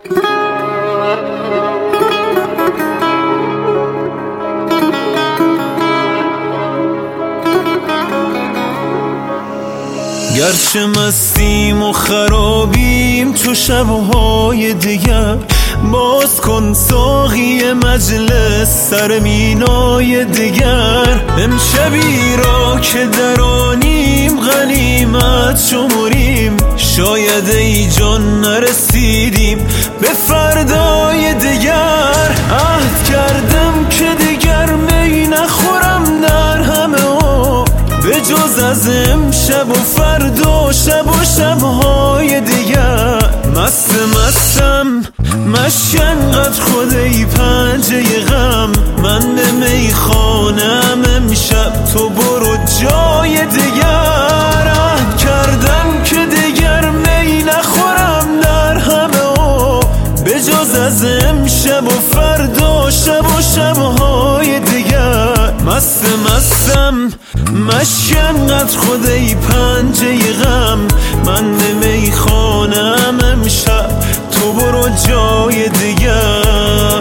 گرچه مستیم و خرابیم تو شبهای دیگر، باز کن ساقی مجلس سر مینای دیگر. امشبی را که درانیم غنیمت شمریم، شاید ای جان نرسیدیم به فردای دیگر. عهد کردم که دیگر می نخورم در همه عمر، به جز از امشب و فردا شب و شبهای دیگر. مستم مشکن قد خود ای پنجه غم، من به میخانم امشب تو برو جای دیگر. عهد کردم که دیگر می نخورم در همه عمر، به جز از امشب و فردا شب و شبهای دیگر. مستم مشکن قد خود ای پنجه غم، من به میخانم امشب تو برو جای دیگر.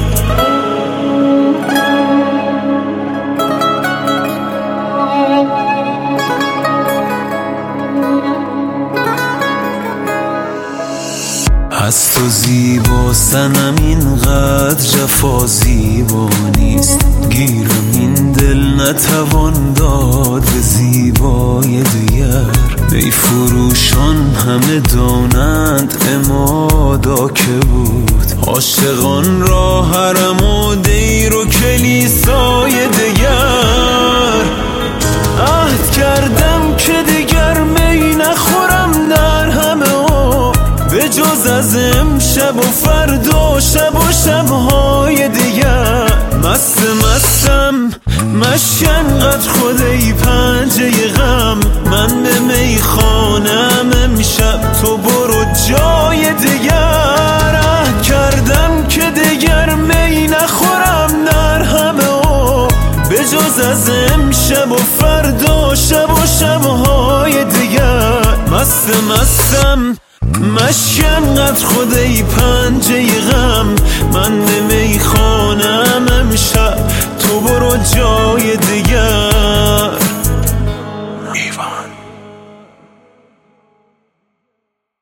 از تو زیبا سنم اینقدر جفا زیبا نیست، گیرم این دل نتوان داد به زیبای دیگر. ای فروشان همه دانند امادا که بود، عاشقان را حرم و دیر و کلیسای دیگر. عهد کردم که دیگر می نخورم در همه عمر، به جز از امشب و فردا شب و شبهای دیگر. مستم مشکن قد خود ای پنجه غم، من به میخانم امشب تو برو جای دیگر. عهد کردم که دیگر می نخورم در همه عمر، به جز از امشب و فردا شب و شبهای دیگر. مستم مشکن قد خود ای پنجه غم،